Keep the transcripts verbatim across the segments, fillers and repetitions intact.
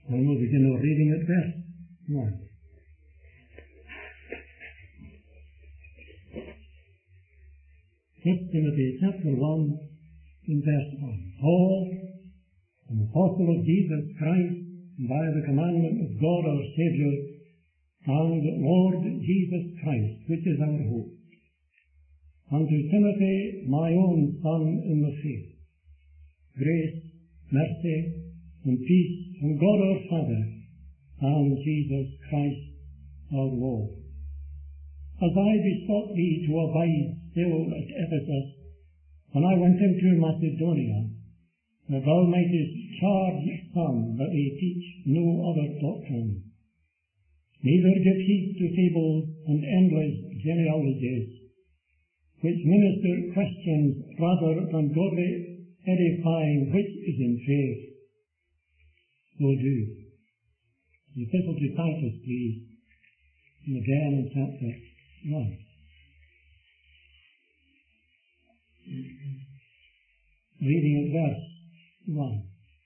And we'll begin our reading at verse one. First Timothy chapter one and verse one. Paul, an apostle of Jesus Christ, by the commandment of God our Saviour, and Lord Jesus Christ, which is our hope. Unto Timothy, my own son in the faith, grace, mercy, and peace from God our Father and Jesus Christ our Lord. As I besought thee to abide still at Ephesus, when I went into Macedonia, that thou mightest charge some that they teach no other doctrine, neither give heed to fables and endless genealogies, which minister questions rather than godly edifying which is in faith. So do. The Epistle to Titus, please, and again in chapter one. Reading at verse one.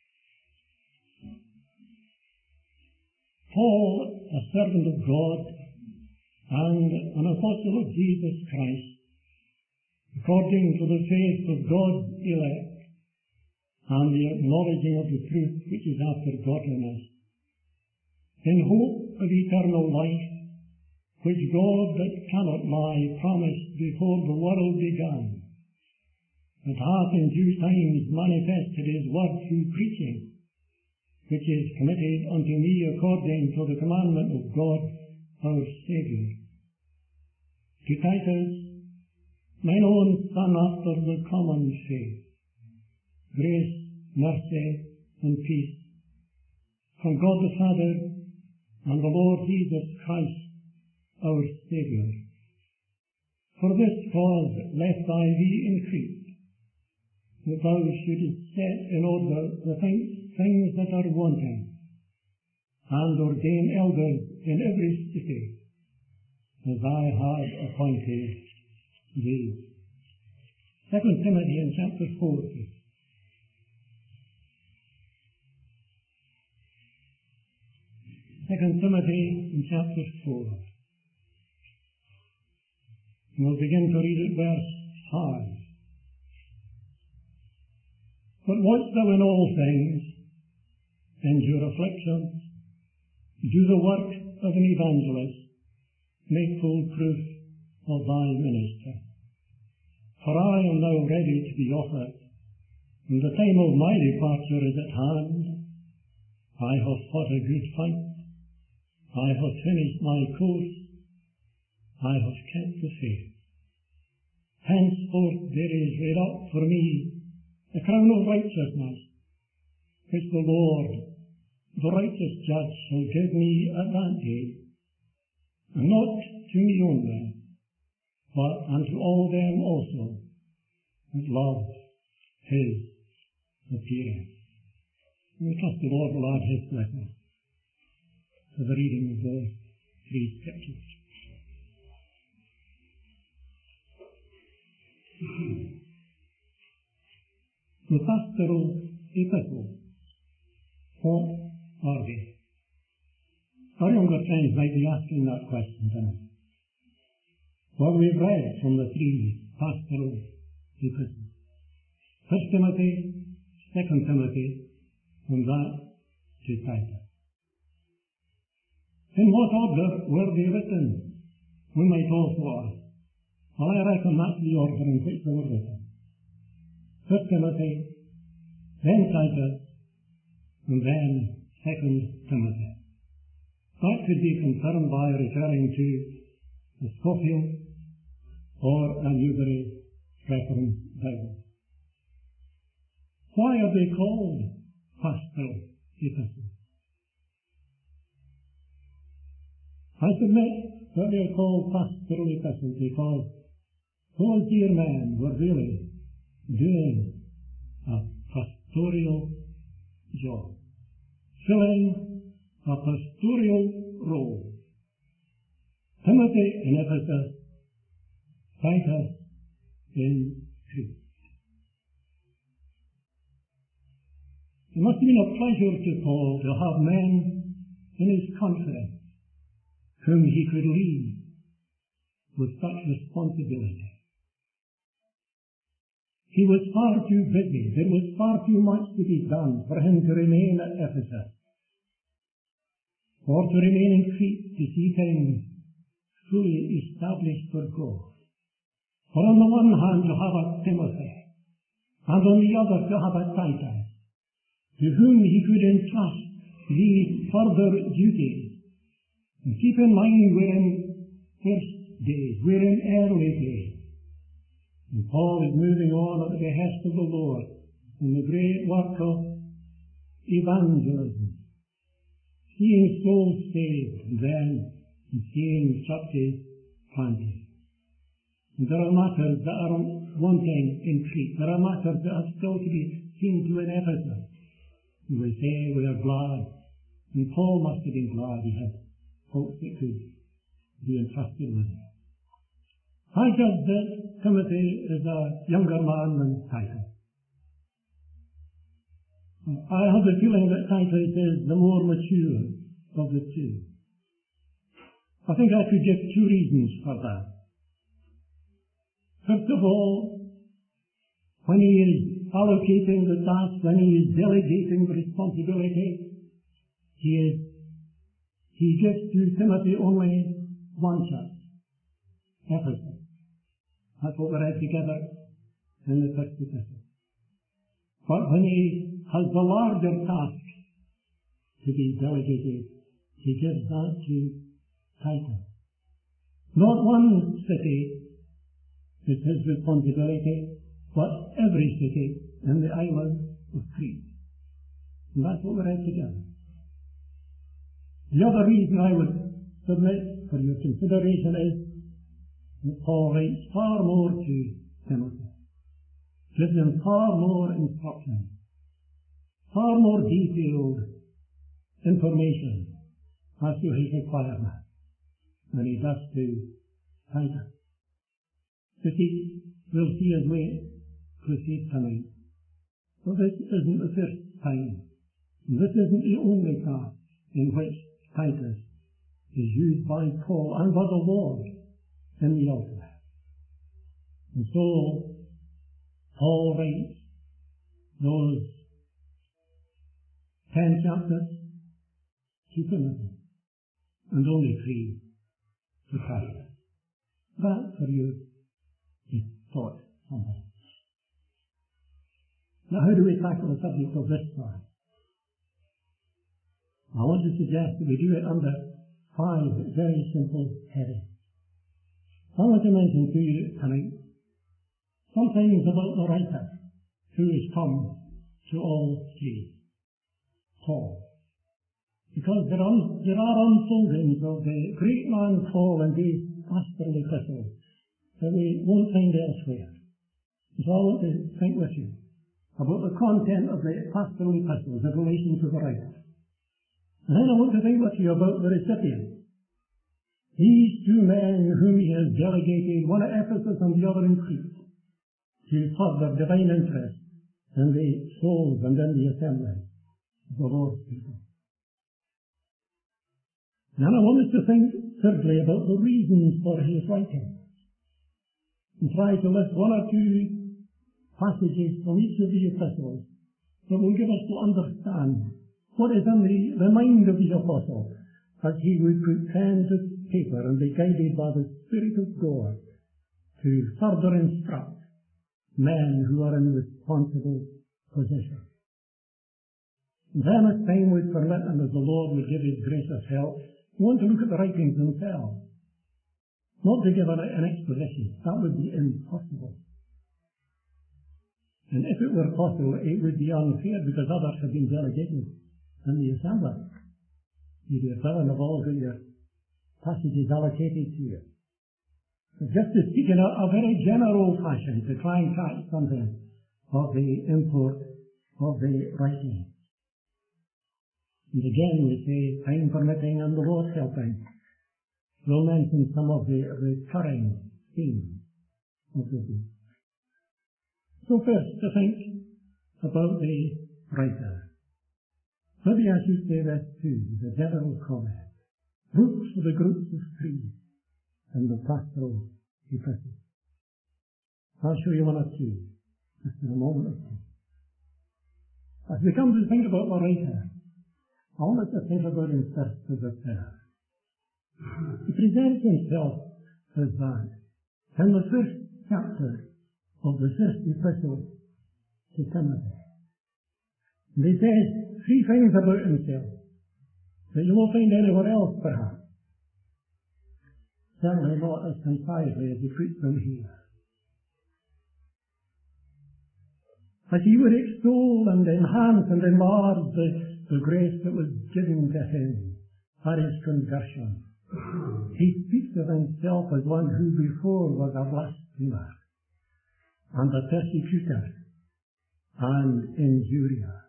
Paul, a servant of God and an apostle of Jesus Christ, according to the faith of God's elect and the acknowledging of the truth which is after godliness, in hope of eternal life, which God that cannot lie promised before the world began, that hath in due times manifested his word through preaching, which is committed unto me according to the commandment of God our Saviour. To Titus, mine own son after the common faith, grace, mercy, and peace from God the Father and the Lord Jesus Christ our Saviour. For this cause lest I thee in Crete, that thou shouldest set in order the things, things that are wanting, and ordain elders in every city, as I have appointed thee. Second Timothy in chapter four. Second Timothy in chapter four. We'll begin to read at verse five. But watch thou in all things, endure afflictions, do the work of an evangelist, make full proof of thy minister. For I am now ready to be offered, and the time of my departure is at hand. I have fought a good fight, I have finished my course, I have kept the faith. Henceforth there is laid up for me a crown of righteousness, which the Lord, the righteous judge, shall give me at that day, and not to me only, but unto all them also that love his appearing. We trust the Lord will add his blessing to the reading of those three scriptures. The pastoral epistles, what are they? Our younger friends might be asking that question tonight. Well, we've read from the three pastoral epistles. First Timothy, Second Timothy, and that to Titus. In what order were they written? We might also ask. Well, I reckon that's the order in which they were written. First Timothy, then Titus, and then Second Timothy. That could be confirmed by referring to the Scofield or a Newbury Reference Bible. Why are they called pastoral epistles? I submit that they are called pastoral epistles because those dear men were really doing a pastoral job, filling a pastoral role. Timothy in Ephesus, Titus in Crete. It must have been a pleasure to Paul to have men in his confidence whom he could lead with such responsibility. He was far too busy. There was far too much to be done for him to remain at Ephesus, or to remain in Crete to see things fully established for God. For on the one hand you have a Timothy, and on the other you have a Titus, to whom he could entrust these further duties. And keep in mind we're in first days, we're in early days. And Paul is moving on at the behest of the Lord in the great work of evangelism, seeing souls saved, and then seeing churches planted. And there are matters that are wanting in Crete. There are matters that are still to be seen to in Ephesus. And we say we are glad. And Paul must have been glad he had folks that could be entrusted with him. I judge that Timothy is a younger man than Titus. I have the feeling that Titus is the more mature of the two. I think I could give two reasons for that. First of all, when he is allocating the task, when he is delegating the responsibility, he is he gives to Timothy only one church, Ephesus. That's what we read together in the first epistle. But when he has the larger task to be delegated, he gives that to Titus. Not one city is his responsibility, but every city in the island of Crete. And that's what we read together. The other reason I would submit for your consideration is that Paul writes far more to Timothy, gives him far more instruction, far more detailed information as to his requirements than he does to Titus. You see, we'll see as we proceed tonight. So this isn't the first time, and this isn't the only task in which Titus is used by Paul and by the Lord in the ultimate. And so, Paul writes those ten chapters to Timothy, and only three to Titus. That for you is thought something. Now, how do we tackle the subject of this class? I want to suggest that we do it under five very simple headings. I want to mention to you tonight some things about the writer who has come to all three, Paul. Because there are, there are unfoldings of the great man Paul in these pastoral epistles that we won't find elsewhere. So I want to think with you about the content of the pastoral epistles in relation to the writer. And then I want to think with you about the recipient. These two men whom he has delegated, one at Ephesus and the other in Crete, to further divine interest in the souls and in the assembly of the Lord's people. Then I want us to think, thirdly, about the reasons for his writing, and try to list one or two passages from each of the epistles that will give us to understand what is in the, the mind of the apostle as he would put pen to paper and be guided by the Spirit of God to further instruct men who are in responsible position. And then as time would permit and as the Lord would give his gracious help, we want to look at the writings themselves. Not to give an, an exposition. That would be impossible. And if it were possible, it would be unfair because others have been delegated in the assembly. You dear fellow, have all got your passages allocated to you. But just to speak in a, a very general fashion, to try and catch something of the import of the writing. And again, we say, time permitting and the Lord helping, we'll mention some of the recurring themes of the book. So first, to think about the writer. Maybe I should say this too, the general comment. Books for the groups of three and the pastoral epistles. I'll show you one or two, just in a moment or two. As we come to think about the writer, I want us to think about him first as a sinner. He presents himself as that. In the first chapter of the first epistle to Timothy, and he says three things about himself that you won't find anywhere else, perhaps. Certainly not as concisely as he puts them here. As he would extol and enhance and enlarge the, the grace that was given to him at his conversion, he speaks of himself as one who before was a blasphemer and a persecutor and injurier.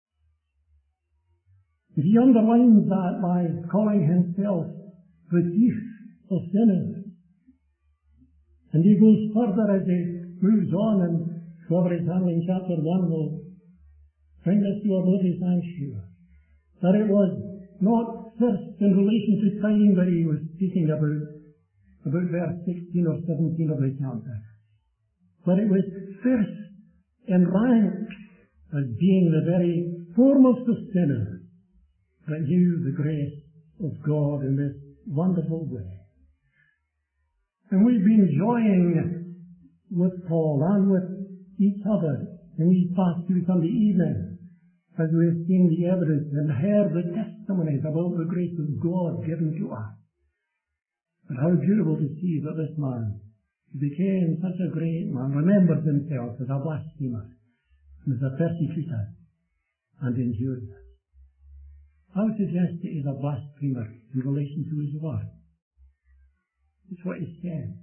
He underlines that by calling himself the chief of sinners. And he goes further as he moves on, and whoever is handling chapter one will bring this to our notice, I'm sure, that it was not first in relation to time that he was speaking about, about verse sixteen or seventeen of the chapter, but it was first in rank as being the very foremost of sinners that knew the grace of God in this wonderful way. And we've been joying with Paul and with each other in these past two Sunday evenings as we've seen the evidence and heard the testimonies about the grace of God given to us. And how beautiful to see that this man became such a great man, remembers himself as a blasphemer, as a persecutor and injurier. I would suggest that he's a blasphemer in relation to his word. It's what he said.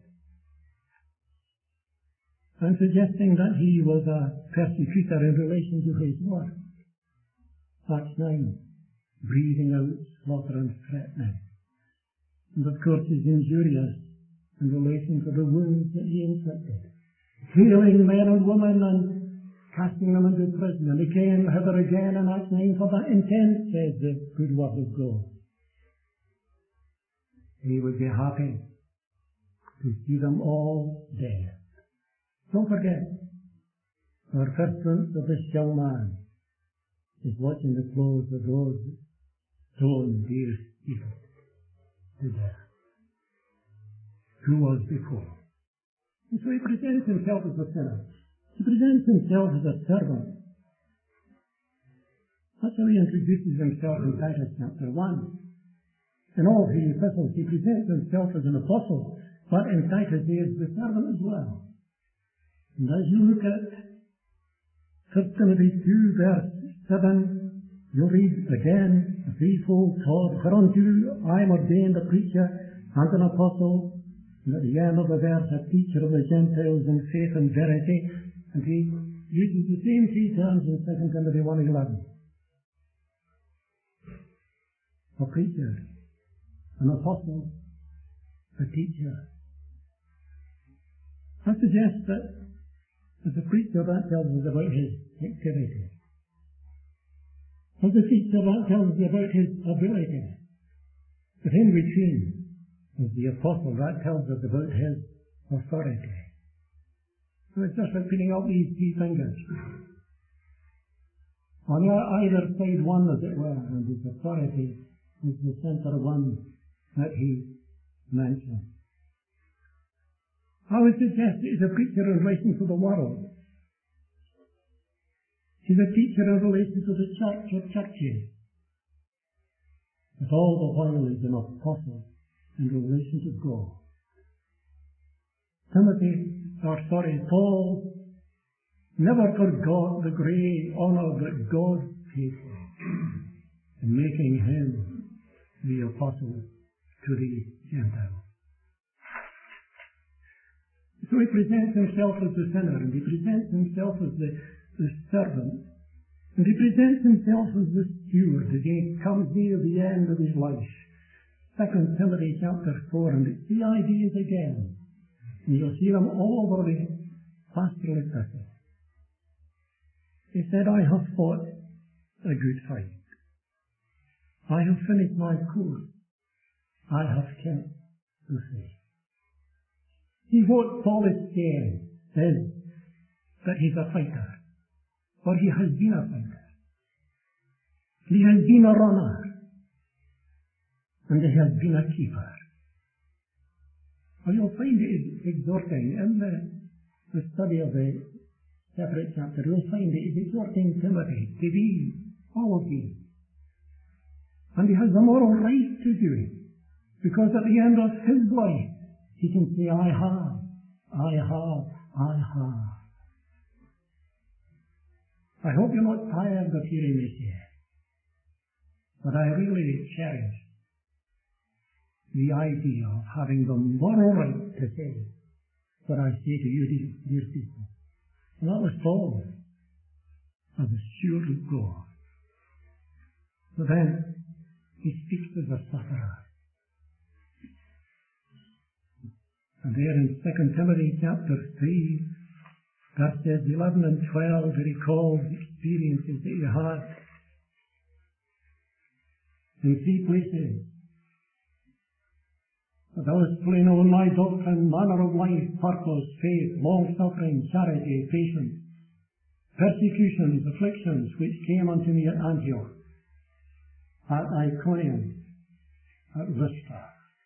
I'm suggesting that he was a persecutor in relation to his word. Acts nine, breathing out slaughter and threatening. And of course he's injurious in relation to the wounds that he inflicted, healing men and women and casting them into prison. And he came hither again in Acts nine for that intent, says the good word of God. He would be happy to see them all dead. Don't forget, our first glimpse of this young man is watching the close of those stone dear people to death, who was before. And so he presents himself as a sinner. He presents himself as a servant. That's how he introduces himself in Titus chapter one. In all three epistles, he presents himself as an apostle, but in Titus he is the servant as well. And as you look at First Timothy two, verse seven, you'll read again, a threefold taught, whereunto I am ordained a preacher and an apostle, and at the end of the verse, a teacher of the Gentiles in faith and verity. And he uses the same three terms in Second Timothy one eleven. A preacher, an apostle, a teacher. I suggest that as a preacher, that tells us about his activity. As a teacher, that tells us about his ability. But in between, as the apostle, that tells us about his authority. So it's just like putting up these three fingers. On either side one, as it were, and his authority is the centre one that he mentioned. I would suggest that he's a preacher in relation to the world. He's a teacher in relation to the church or churches. But all the while he's an apostle in relation to God. Timothy, or sorry, Paul, never forgot the great honour that God paid him in making him the apostle to the Gentiles. So he presents himself as the sinner, and he presents himself as the, the servant, and he presents himself as the steward as he comes near the end of his life. Second Timothy chapter four, and it's the ideas again. And you'll see them all over the pastoral epistles. He said, I have fought a good fight. I have finished my course. I have kept the faith. See, what Paul is saying is that he's a fighter, or he has been a fighter. He has been a runner, and he has been a keeper. Well, you'll find it exhorting in the, the study of the separate chapter. You'll find it is exhorting Timothy to be all of these. And he has the moral right to do it, because at the end of his life, he can say, I have, I have, I have. I hope you're not tired of hearing me say it, but I really cherish the idea of having the moral right to say what I say to you, dear people. And that was Paul, as a steward of God. But then he speaks as a sufferer. And there in Second Timothy chapter three, verses eleven and twelve, he recalls experiences that he had in three places. But I was plain on my doctrine, manner of life, purpose, faith, long-suffering, charity, patience, persecutions, afflictions, which came unto me at Antioch, at Iconium, at Lystra.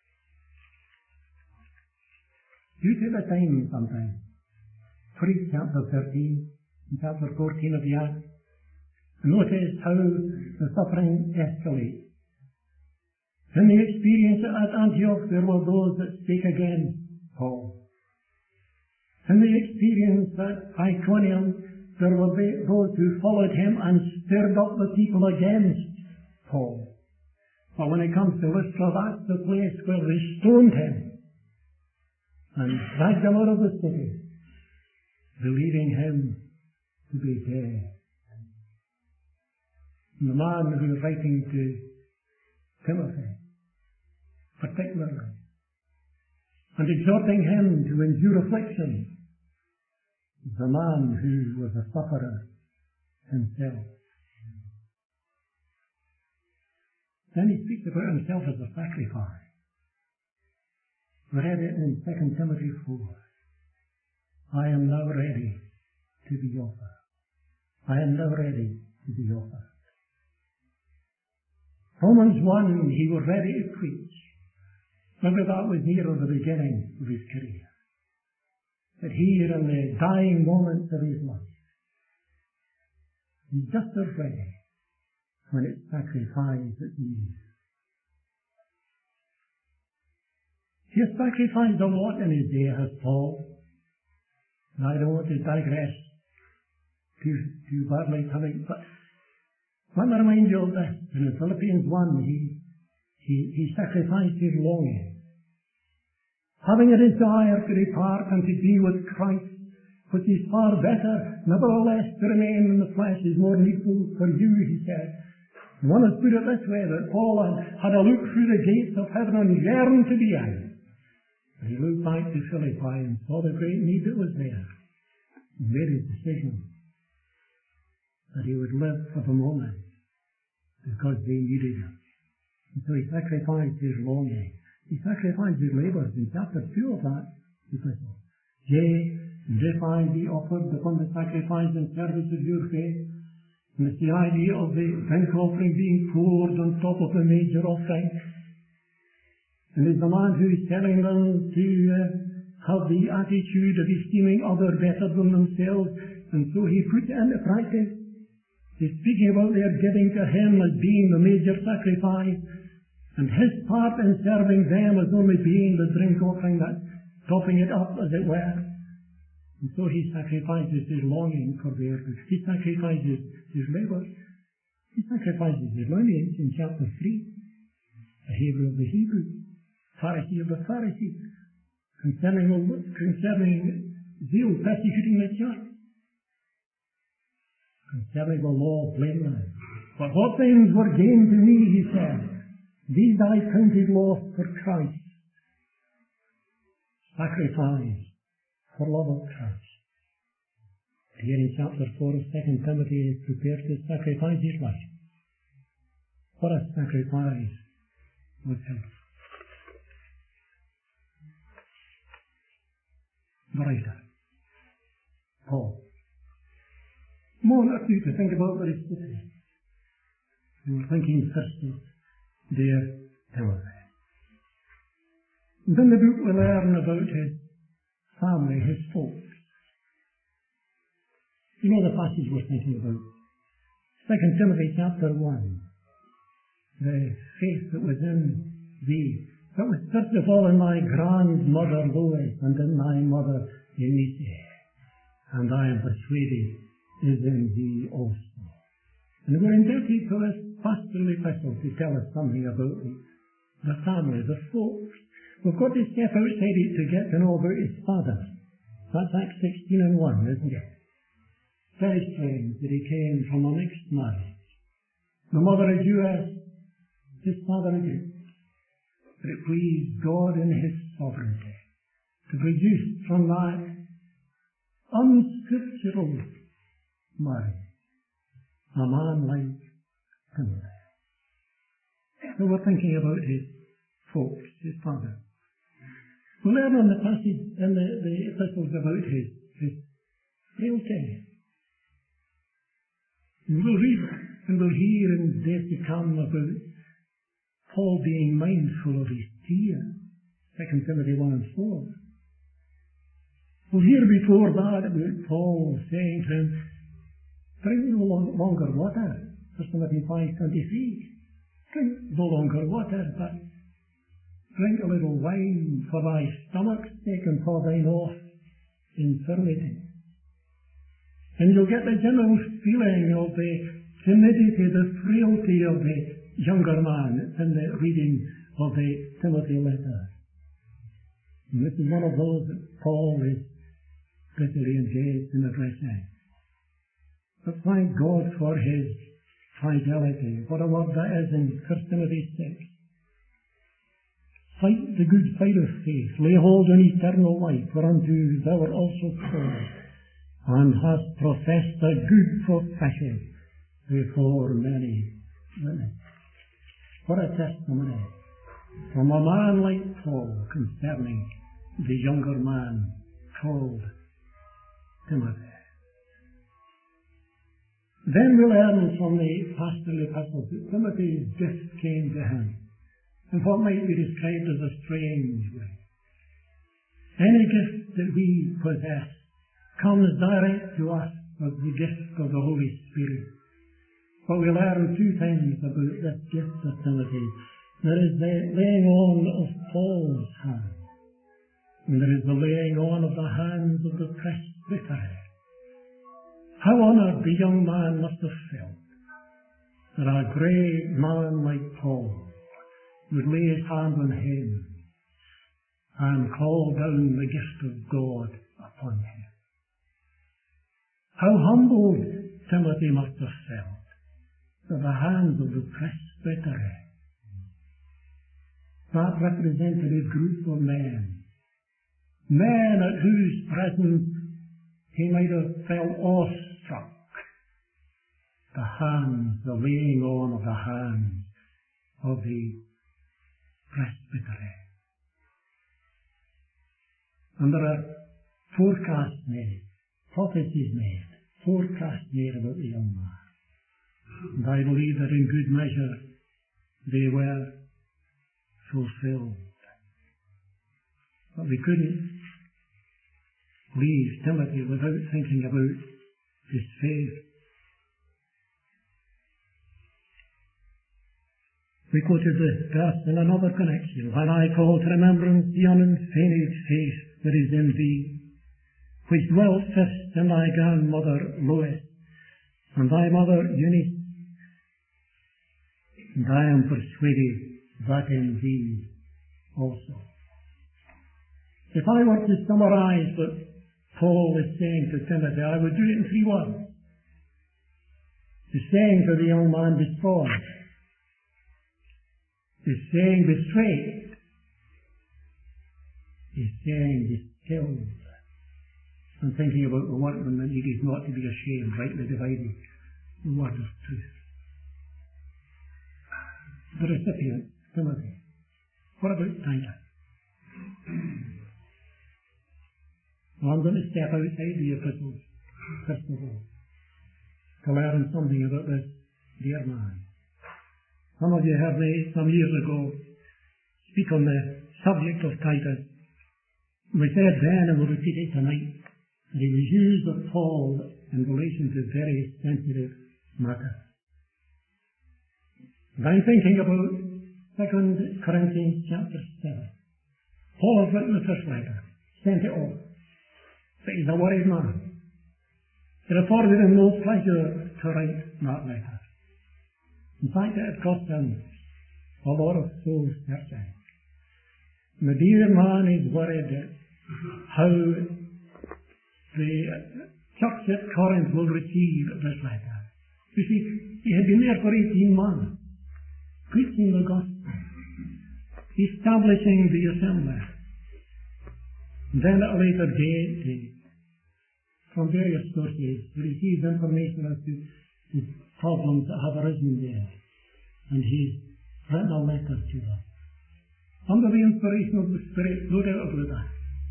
You take the time sometime to read chapter thirteen and chapter fourteen of the Acts, and notice how the suffering escalates. In the experience at Antioch, there were those that spake against Paul. In the experience at Iconium, there were those who followed him and stirred up the people against Paul. But when it comes to Lystra, that's the place where they stoned him and dragged him out of the city, believing him to be dead. And the man who was writing to Timothy, particularly, and exhorting him to endure affliction, the man who was a sufferer himself. Then he speaks about himself as a sacrifice. We read it in Second Timothy four. I am now ready to be offered. I am now ready to be offered. Romans one, he was ready to preach. Maybe that was near the beginning of his career. But here in the dying moments of his life, he's just as ready when it's sacrificed at the end. He has sacrificed a lot in his day, has Paul. And I don't want to digress too, too badly tonight, but let me remind you of this. In Philippians one, he, he, he sacrificed his longing, having a desire to depart and to be with Christ, which is far better. Nevertheless, to remain in the flesh is more needful for you, he said. And one has put it this way, that Paul had, had a look through the gates of heaven and yearned to be in. And he looked back to Philippi and saw the great need that was there, and made his decision that he would live for the moment because they needed him. And so he sacrificed his longing. He sacrificed his labours in chapter two of that epistle. Yea, and if I be offered upon the sacrifice and service of your faith, and it's the idea of the drink offering being poured on top of the major offering. And it's the man who is telling them to uh, have the attitude of esteeming others better than themselves, and so he puts it into practice. He's speaking about their giving to him as being the major sacrifice, and his part in serving them as only being the drink offering, that topping it up, as it were. And so he sacrifices his longing for their good. He sacrifices his labour. He sacrifices his lineage in chapter three. The Hebrew of the Hebrews, Pharisee of the Pharisees, concerning, concerning zeal persecuting the church, concerning the law blameless. But what things were gained to me, he said, these I counted loss for Christ. Sacrifice for love of Christ. Here in chapter four of Second Timothy, he is prepared to sacrifice his life. What a sacrifice was his. The writer, Paul. More not you to think about what he's saying. You were thinking first of dear Timothy. And in the book we learn about his family, his folks. You know the passage we're thinking about. Second Timothy chapter one. The faith that was in thee. That was first of all in my grandmother Lois and in my mother Eunice. And I am persuaded is in thee also. And we're indebted to this pastoral epistle to tell us something about the, the family, the folks. We've got to step outside it to get to know about his father. That's Acts sixteen and one, isn't it? Very strange that he came from a mixed marriage. The mother a Jewess, his father a Jew. But it pleased God in his sovereignty to produce from that unscriptural marriage a man like Timothy. So we're thinking about his folks, his father. We learn on the passage in the, the epistles about his, his frailty. And we'll read and we'll hear in days to come about Paul being mindful of his tears. Second Timothy one and four. We'll hear before that about Paul saying to him, drink no longer water. First Timothy five twenty-three. Drink no longer water, but drink a little wine for thy stomach's sake and for thine off infirmity. And you'll get the general feeling of the timidity, the frailty of the younger man in the reading of the Timothy letter. And this is one of those that Paul is busily engaged in addressing. But thank God for his fidelity. What a word that is in First Timothy six. Fight the good fight of faith, lay hold on eternal life, whereunto thou art also called, and hast professed a good profession before many women. What a testimony from a man like Paul concerning the younger man called Timothy. Then we learn from the pastoral epistles that Timothy's gift came to him in what might be described as a strange way. Any gift that we possess comes direct to us as the gift of the Holy Spirit. But we learn two things about this gift of Timothy. There is the laying on of Paul's hands, and there is the laying on of the hands of the presbytery. How honoured the young man must have felt that a great man like Paul would lay his hand on him and call down the gift of God upon him. How humbled Timothy must have felt at the hands of the presbytery, that representative group of men, men at whose presence he might have felt awestruck. The hands, the laying on of the hands of the presbytery. And there are forecasts made, prophecies made, forecasts made about the young man. And I believe that in good measure they were fulfilled. But we couldn't leave Timothy without thinking about his faith. We quoted the verse in another connection. When I call to remembrance the unfeigned faith that is in thee, which dwelt first in thy grandmother Lois, and thy mother Eunice, and I am persuaded that in thee also. If I were to summarize what Paul is saying to Timothy, I would do it in three words. He's saying to the young man, be strong. He's saying, be straight. He's saying, be skilled. I'm thinking about the workman that needed not to be ashamed, rightly dividing the word of truth. the recipient, Timothy. What about Titus? Well, I'm going to step outside the epistles, first of all, to learn something about this dear man. Some of you heard me some years ago speak on the subject of Titus. We said then, and we'll repeat it tonight, that he was used of Paul in relation to very sensitive matters. And I'm thinking about Second Corinthians chapter seven. Paul has written the first letter, sent it off, but he's a worried man. It afforded him no pleasure to write that letter. In fact, it had cost him a lot of soul searching. And the dear man is worried how the church at Corinth will receive this letter. You see, he had been there for eighteen months, preaching the gospel, establishing the assembly. And then at a later date, he, from various sources, he received information as to the problems that have arisen there. And he's written a letter to them. Under the inspiration of the Spirit, no doubt about that.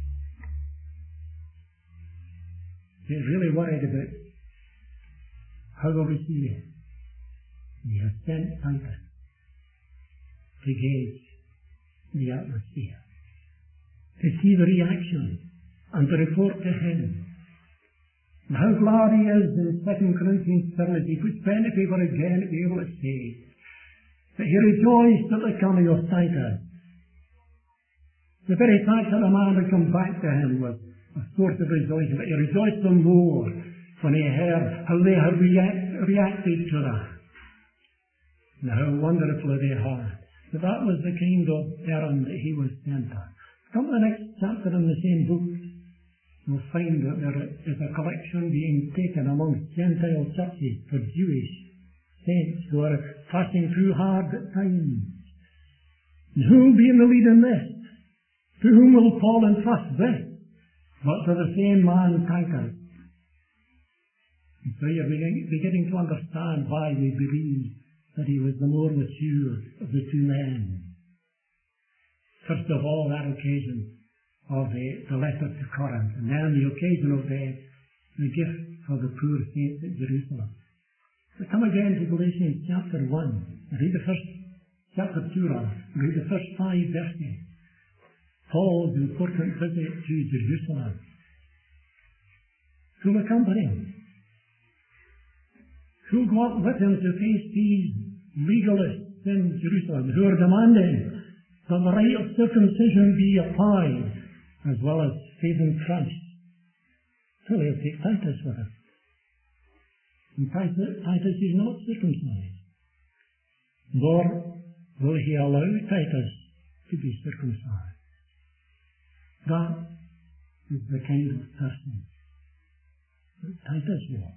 He's really worried about how they'll receive it. He has sent Titus to gauge the atmosphere, to see the reaction, and to report to him. And how glad he is in Second Corinthians seven, as he puts pen to paper again to be able to say that he rejoiced at the coming of Titus. The very fact that a man had come back to him was a source of rejoicing, but he rejoiced the more when he heard how they had react, reacted to that, and how wonderfully they had. But that was the kind of errand that he was sent on. Come to the next chapter in the same book, we'll find that there is a collection being taken amongst Gentile churches for Jewish saints who are passing through hard times. And who will be in the lead in this? To whom will Paul entrust this? But to the same man, Titus. And so you're beginning to understand why we believe that he was the more mature of the two men. First of all, that occasion of the, the letter to Corinth, and then the occasion of the, the gift for the poor saints at Jerusalem. But come again to Galatians chapter one, and read the first, chapter two, rather, read the first five verses. Paul's important visit to Jerusalem. Who'll accompany him? Who'll go up with him to face these legalists in Jerusalem who are demanding that the rite of circumcision be applied as well as faith in Christ? So he'll take Titus with him. And Titus, Titus is not circumcised. Nor will he allow Titus to be circumcised. That is the kind of person that Titus was.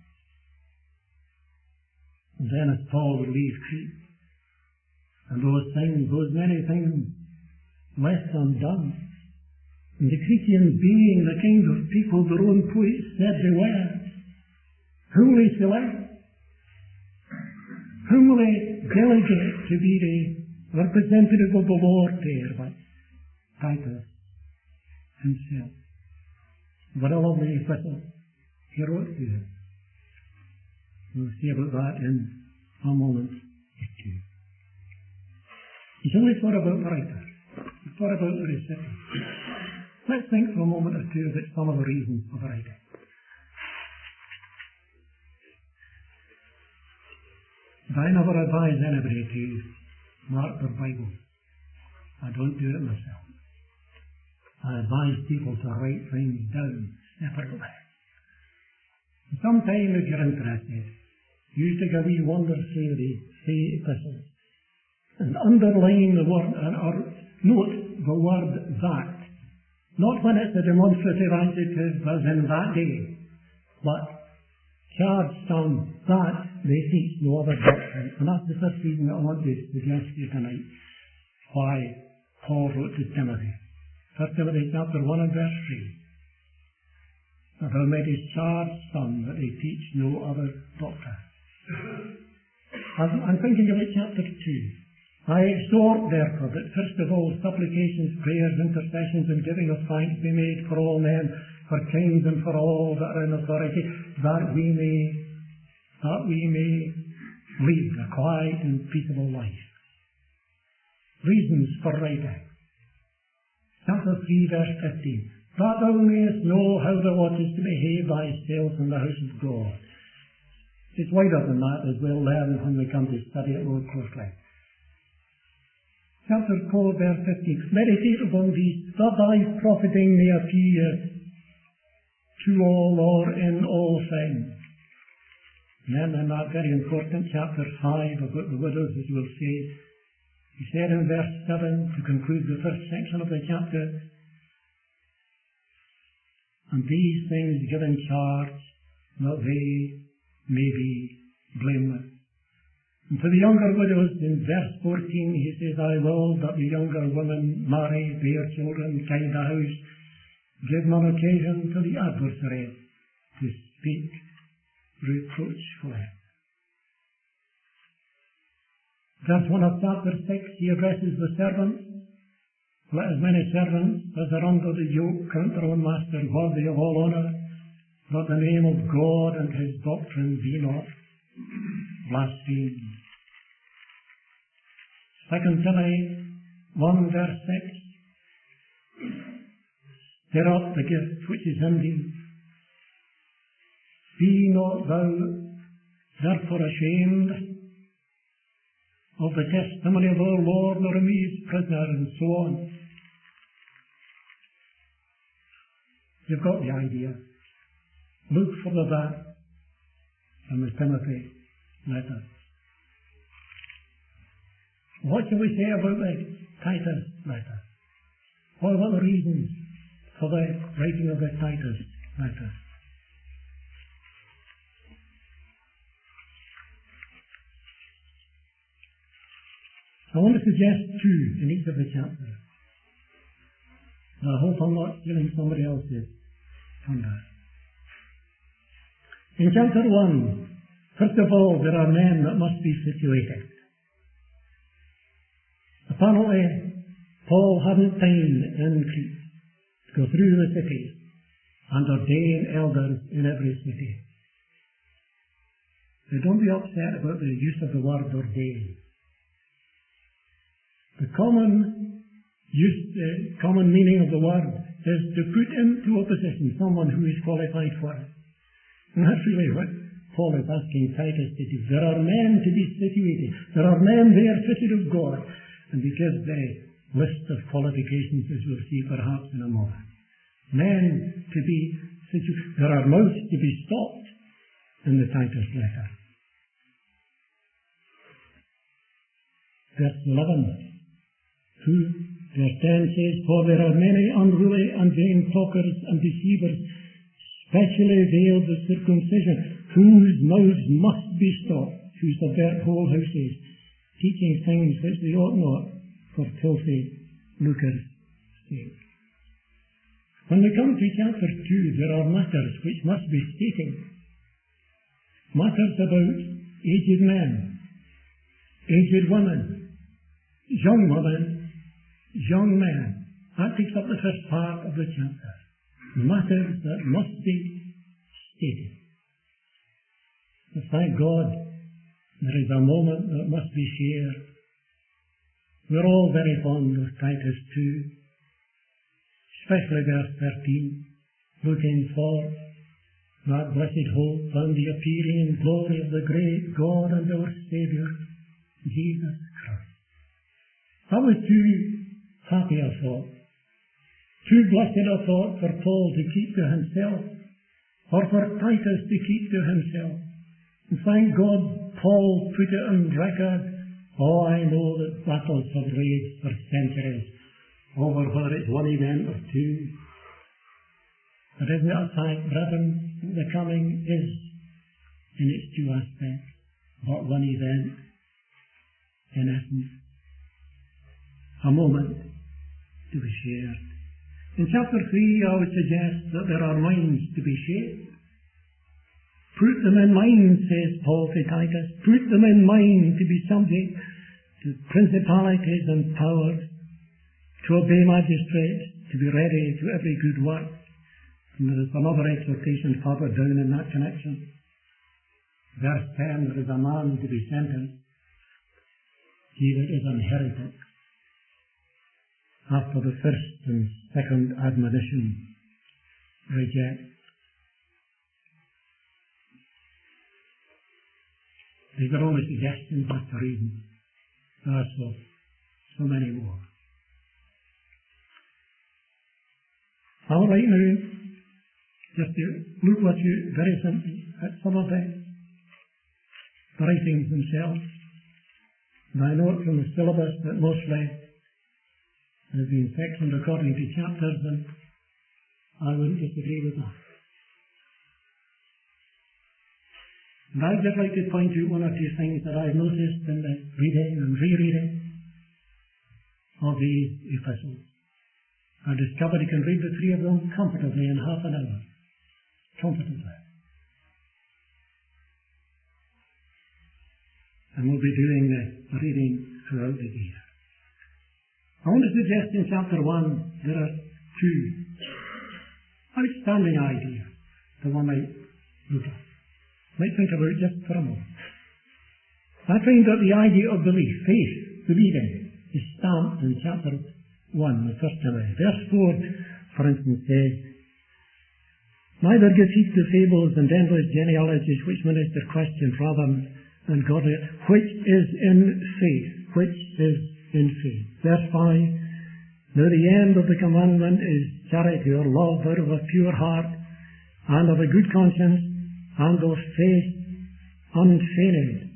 And then as Paul would leave Crete, and those things, those many things left undone, and the Cretians being the kind of people their own poets said they were, who will he select? Whom will he delegate to be the representative of the Lord there? But Titus himself. What a lovely epistle he wrote to him. We'll see about that in a moment or two. He's only thought about the writer. He's thought about the recipient. Let's think for a moment or two about some of the reasons for the writing. I never advise anybody to mark their Bible. I don't do it myself. I advise people to write things down separately. Sometime, if you're interested, use take a wee wander through the three epistles and underline the word, or note the word that. Not when it's a demonstrative adjective as in that day, but charge some that they teach no other doctrine. And that's the first reason that I want to suggest to you tonight why Paul wrote to Timothy. First Timothy chapter one and verse three. That thou mayest charge some that they teach no other doctrine. I'm, I'm thinking about chapter two. I exhort, therefore, that first of all supplications, prayers, intercessions, and giving of thanks be made for all men, for kings and for all that are in authority, that we may, that we may lead a quiet and peaceable life. Reasons for writing. Chapter three, verse fifteen. That thou mayest know how thou oughtest to behave thyself in the house of God. It's wider than that, as we'll learn when we come to study it more closely. Chapter four, verse fifteen. Meditate upon these, that thy profiting may appear to all or in all things. And then in that very important chapter five about the widows, as we'll see, he said in verse seven, to conclude the first section of the chapter, and these things give in charge, that they may be blameless. And to the younger widows, in verse fourteen, he says, I will that the younger women marry, bear children, tend the house, give none occasion to the adversary to speak reproachfully. Verse one of chapter six, he addresses the servants. Let as many servants as are under the yoke count their own master worthy of all honour, that the name of God and his doctrine be not blasphemed. Second Timothy one verse six. Stir up the gift which is in thee. Be not thou therefore ashamed of the testimony of our Lord, nor of me his prisoner, and so on. You've got the idea. Look for the that in the Timothy letter. What shall we say about the Titus letter? What are the reasons for the writing of the Titus letter? I want to suggest two in each of the chapters. I hope I'm not stealing somebody else's thunder. In chapter one, first of all, there are men that must be situated. Apparently, Paul hadn't time in Crete to go through the cities and ordain elders in every city. So don't be upset about the use of the word ordain. The common use, the common meaning of the word is to put into a position someone who is qualified for it. And that's really what Paul is asking Titus to do. There are men to be situated. There are men there fitted of God. And he gives the list of qualifications, as we'll see perhaps in a moment. Men to be situated. There are mouths to be stopped in the Titus letter. Verse eleven. Who, verse ten says, for there are many unruly and vain talkers and deceivers, specially veiled with circumcision, whose mouths must be stopped, who subvert whole houses, teaching things which they ought not, for filthy lucre's sake. When we come to chapter two, there are matters which must be stated. Matters about aged men, aged women, young women, young men. That takes up the first part of the chapter. Matters that must be stated. But thank God, there is a moment that must be shared. We're all very fond of Titus two, especially verse thirteen, looking for that blessed hope and the appearing in glory of the great God and our Saviour, Jesus Christ. That was too happy a thought, too blessed a thought for Paul to keep to himself, or for Titus to keep to himself. And thank God Paul put it on record. Oh, I know that battles have raged for centuries over whether it's one event or two. But isn't it a fact, brethren, the coming is in its two aspects, but one event, in essence, a moment to be shared. In chapter three, I would suggest that there are minds to be shaped. Put them in mind, says Paul to Titus, put them in mind to be subject to principalities and powers, to obey magistrates, to be ready to every good work. And there is another exhortation further down in that connection. Verse ten, there is a man to be sentenced, he that is an heretic, after the first and second admonition, reject. These are only suggestions after reading. There are so, so many more. I would like now just to look with you very simply at some of the writings themselves. And I note from the syllabus that mostly has been sectioned according to chapters, and I wouldn't disagree with that. And I'd just like to point out one or two things that I've noticed in the reading and rereading of these epistles. I discovered you can read the three of them comfortably in half an hour. Comfortably. And we'll be doing the reading throughout the year. I want to suggest in chapter one there are two outstanding ideas that one might look at. Might think about it just for a moment. I find that the idea of belief, faith, believing, is stamped in chapter one, the first of it. Verse four, for instance, says, neither give heed to fables and endless genealogies which minister questions rather than godly, which is in faith, which is in faith. Verse five, now the end of the commandment is charity or love out of a pure heart and of a good conscience and of faith unfeigned.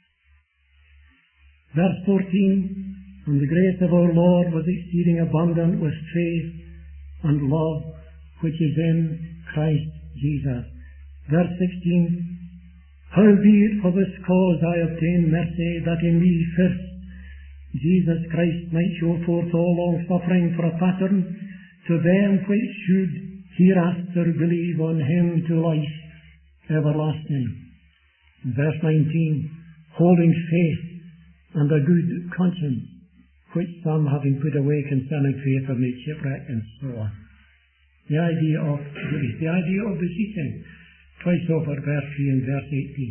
Verse fourteen, and the grace of our Lord was exceeding abundant with faith and love which is in Christ Jesus. Verse sixteen, howbeit for this cause I obtain mercy, that in me first Jesus Christ might show forth all long suffering for a pattern to them which should hereafter believe on him to life everlasting. Verse nineteen, holding faith and a good conscience, which some having put away concerning faith have made shipwreck, and so on. The idea of belief, the idea of beseeching, twice over, verse three and verse eighteen.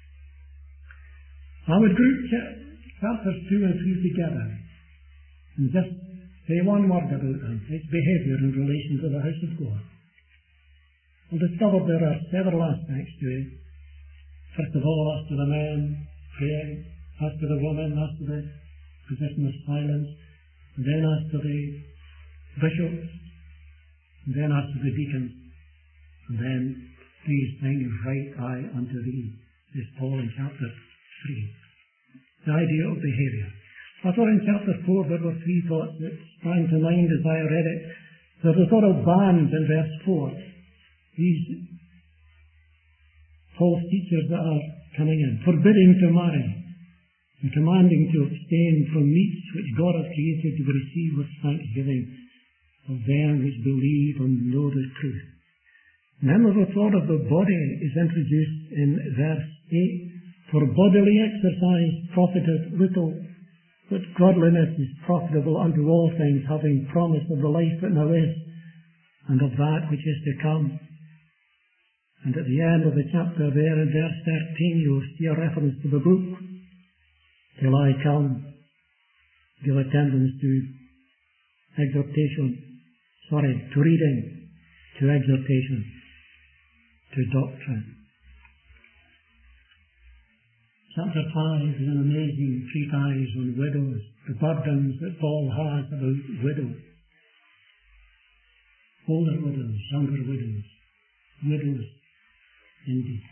I would group chapters two and three together and just say one word about them, its behaviour in relation to the house of God. We'll discover there are several aspects to it. First of all, as to the man praying, as to the woman, as to the position of silence, and then as to the bishops, and then as to the deacons, and then these things write I unto thee, is Paul in chapter three. The idea of behaviour. I thought in chapter four there were three thoughts that sprang to mind as I read it. There's a sort of band in verse four. These false teachers that are coming in, forbidding to marry, and commanding to abstain from meats which God has created to be received with thanksgiving of them which believe and know the truth. And then the thought of the body is introduced in verse eight. For bodily exercise profiteth little, but godliness is profitable unto all things, having promise of the life that now is, and of that which is to come. And at the end of the chapter there in verse thirteen you'll see a reference to the book, till I come, give attendance to exhortation, sorry, to reading, to exhortation, to doctrine. Chapter five is an amazing treatise on widows, the burdens that Paul has about widows. Older widows, younger widows, widows indeed.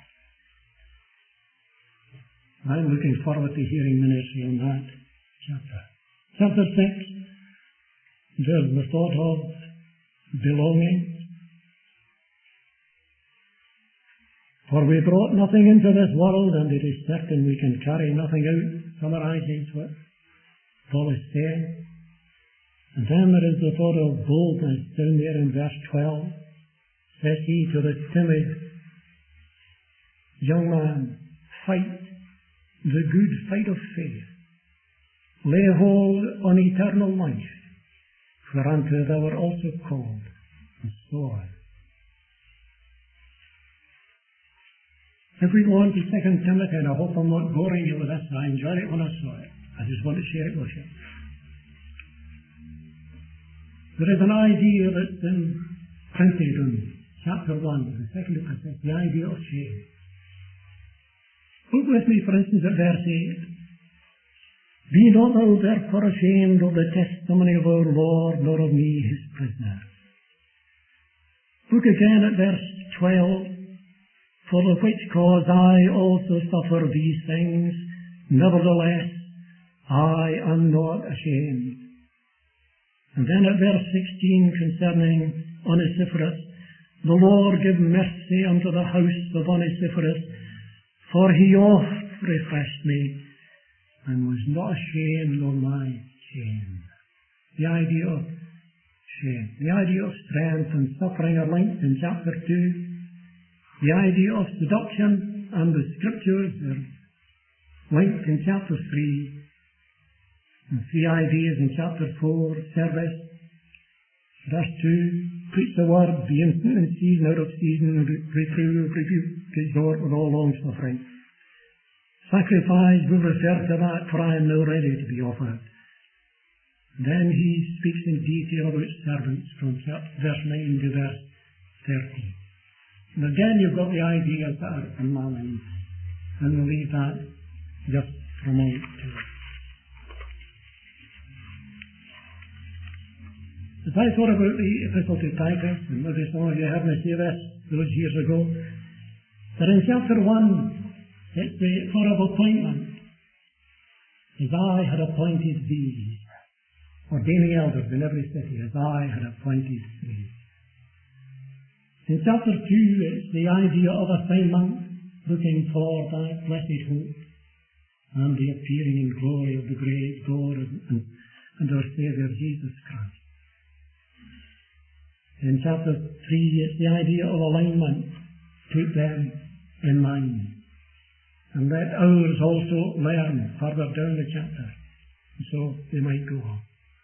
I'm looking forward to hearing ministry on that chapter. Chapter six, there's the thought of belonging. For we brought nothing into this world, and it is certain we can carry nothing out, summarizes what Paul is saying. And then there is the thought of boldness down there in verse twelve. Says he to the timid young man, fight the good fight of faith. lay hold on eternal life, whereunto thou wert also called, and so on. If we go on to Second Timothy, and I hope I'm not boring you with this, I enjoyed it when I saw it. I just want to share it with you. There is an idea that's in printed in chapter one, the second epistle, the idea of shame. Look with me, for instance, at verse eight. Be not thou therefore ashamed of the testimony of our Lord, nor of me his prisoner. Look again at verse twelve. For the which cause I also suffer these things, nevertheless I am not ashamed. And then at verse sixteen, concerning Onesiphorus, the Lord give mercy unto the house of Onesiphorus, for he oft refreshed me, and was not ashamed of my shame. The idea of shame, the idea of strength and suffering are linked in chapter two. The idea of seduction and the scriptures are linked in chapter three. And three ideas in chapter four, service. Verse two, preach the word, be instant in season, out of season, reprove, rebuke, exhort with all long suffering. Sacrifice will refer to that, for I am now ready to be offered. Then he speaks in detail about servants from verse nine to verse thirteen. And again, you've got the ideas that are in my mind, and we'll leave that just for a moment to it. As I thought about the epistle to Titus, and maybe some of you heard me say this those years ago, that in chapter one, it's the thought of appointment. As I had appointed thee, ordaining elders in every city, as I had appointed thee. In chapter two, it's the idea of assignment, looking for that blessed hope and the appearing in glory of the great God and, and our Saviour Jesus Christ. In chapter three, it's the idea of alignment, put them in mind. And let others also learn further down the chapter, and so they might go on.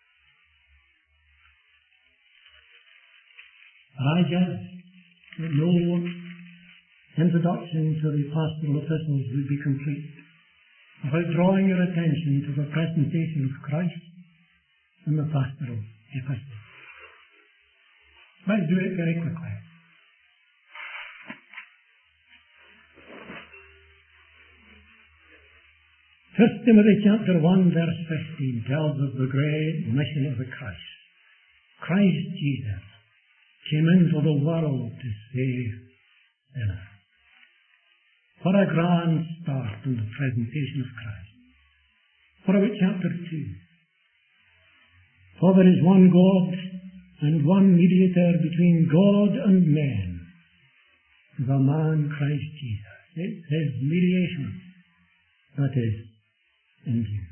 I judge that no introduction to the pastoral epistles would be complete without drawing your attention to the presentation of Christ in the pastoral epistles. Let's do it very quickly. First Timothy chapter one verse fifteen tells us the great mission of the Christ. Christ Jesus came into the world to save sinners. What a grand start in the presentation of Christ. What about chapter two? For there is one God and one mediator between God and men, the man Christ Jesus. It's his mediation that is in view.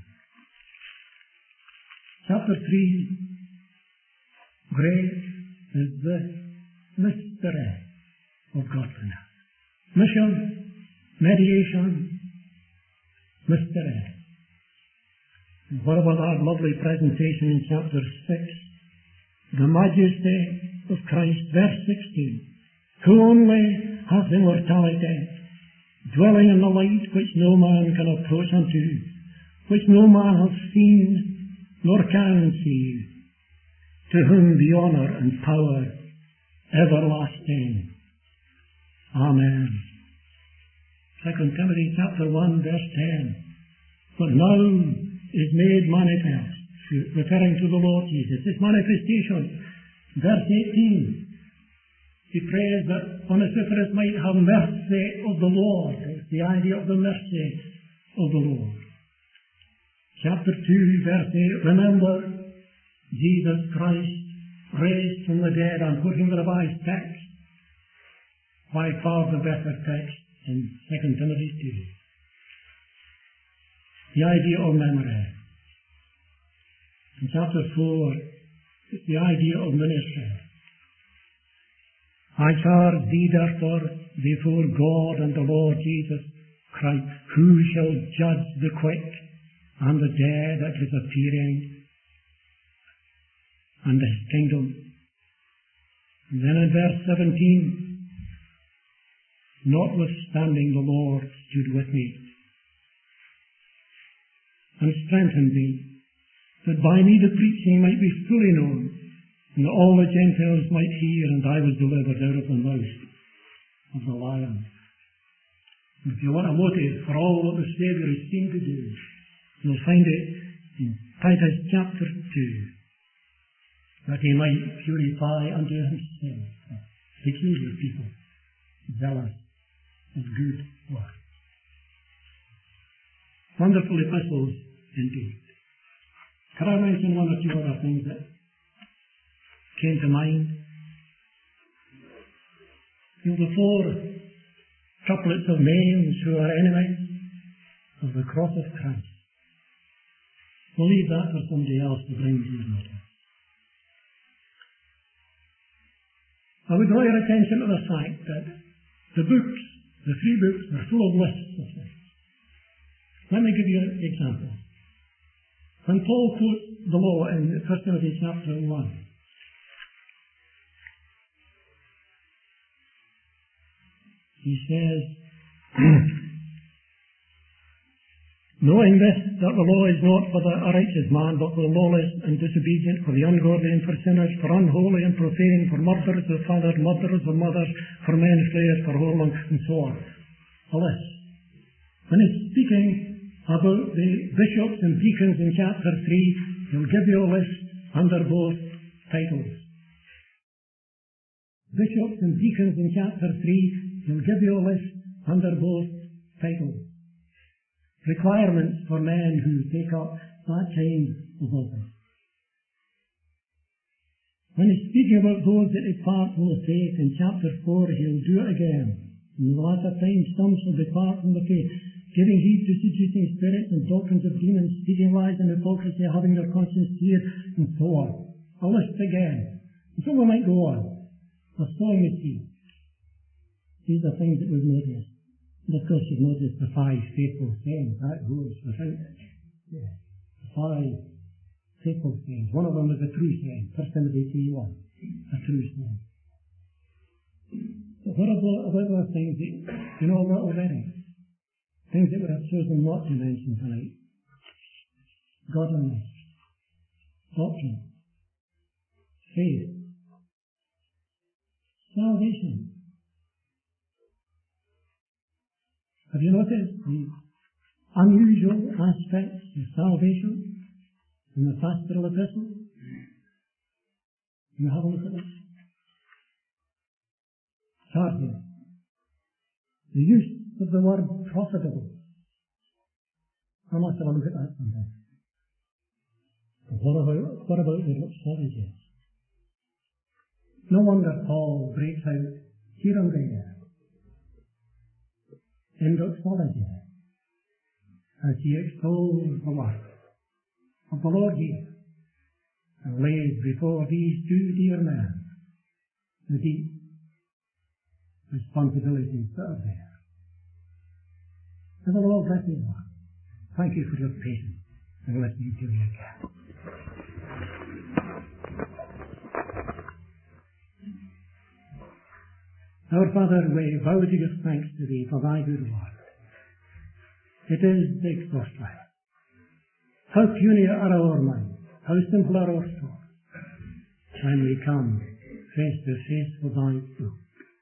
Chapter three, great is the mystery of godliness. Mission, mediation, mystery. And what about our lovely presentation in chapter six? The majesty of Christ, verse sixteen, who only hath immortality, dwelling in the light which no man can approach unto, which no man hath seen, nor can see, to whom be honour and power everlasting. Amen. Second Timothy chapter one verse ten. But now is made manifest, referring to the Lord Jesus, this manifestation. Verse eighteen. He prays that Onesiphorus might have mercy of the Lord. It's the idea of the mercy of the Lord. Chapter two verse eight. Remember Jesus Christ raised from the dead, and put in the revised text, by far the better text in Second Timothy two. The idea of memory. In chapter four, it's the idea of ministry. I charge thee therefore before God and the Lord Jesus Christ, who shall judge the quick and the dead at his appearing, and his kingdom. And then in verse seventeen, notwithstanding the Lord stood with me, and strengthened me, that by me the preaching might be fully known, and that all the Gentiles might hear, and I was delivered out of the mouth of the lion. If you want a motive for all what the Saviour is seen to do, you'll find it in Titus chapter two, that he might purify unto himself peculiar people, zealous of good works. Wonderful epistles indeed. Could I mention one or two other things that came to mind? You know, the four couplets of names who are enemies of the cross of Christ. We'll leave that for somebody else to bring to your notice. I would draw your attention to the fact that the books, the three books, are full of lists of things. Let me give you an example. When Paul quotes the law in First Timothy chapter one, he says, knowing this, that the law is not for the righteous man, but for the lawless and disobedient, for the ungodly and for sinners, for unholy and profane, for murderers of fathers, murderers of mothers, for men slayers, for whoremonger, and so on. A list. When he's speaking about the bishops and deacons in chapter three, he'll give you a list under both titles. Bishops and deacons in chapter three, he'll give you a list under both titles. Requirements for men who take up that kind of office. When he's speaking about those that depart from the faith in chapter four, he'll do it again. In the latter time, some shall depart from the faith, giving heed to seducing spirits and doctrines of demons, speaking lies and hypocrisy, having their conscience seared, and so on. A list again. And so we might go on. We're sowing the seed. These are things that we've noticed. And of course you've noticed the five faithful sayings. That goes without it. Yeah. The five faithful sayings. One of them is a true saying. First Timothy three one. A true saying. But what about, about those things that you know about already? Things that we have chosen not to mention tonight. Godliness. Doctrine. Faith. Salvation. Have you noticed the unusual aspects of salvation in the pastoral epistle? You have a look at this. Thirdly, the use of the word profitable. I must have a look at that sometime. But what about, what about the doxology? No wonder Paul breaks out here and there in doxology as he extols the work of the Lord here and lays before these two dear men the deep responsibilities that are there. And the Lord bless you, Lord. Thank you for your patience and listening to me again. Our Father, we vow to give thanks to Thee for Thy good word. It is exhaustless. How puny are our minds, how simple are our thoughts, when we come face to face with Thy book.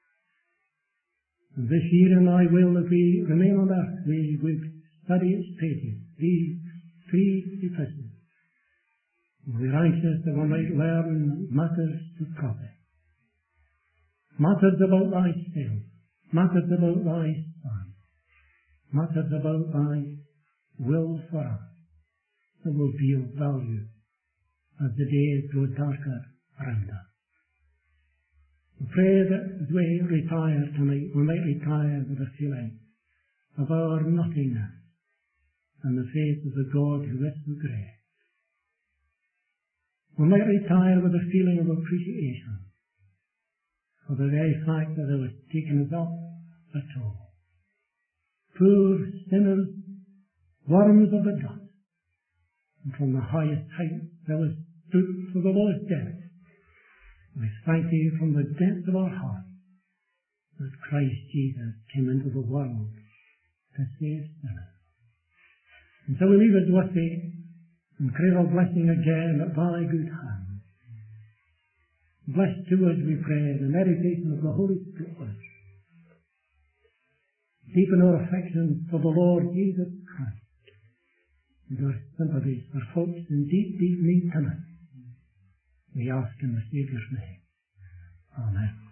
And this year in Thy will, if we remain on earth, we would study its pages, these three epistles. We are anxious that we might learn matters to profit. Matters about Thyself, matters about Thy Son, matters about Thy will for us that will be of value as the days grow darker around us. We pray that as we retire tonight, we might retire with a feeling of our nothingness and the face of the God who is so great. We might retire with a feeling of appreciation for the very fact that it was taken us up at all. Poor sinners, worms of the dust, and from the highest height there was stooped to the lowest depth. We thank Thee from the depth of our heart that Christ Jesus came into the world to save sinners. And so we leave it with Thee and crave a blessing again at Thy good hand. Bless to us, we pray, the meditation of the Holy Scriptures. Deepen our affections for the Lord Jesus Christ, and our sympathies for folks in deep, deep need tonight. We ask in the Saviour's name. Amen.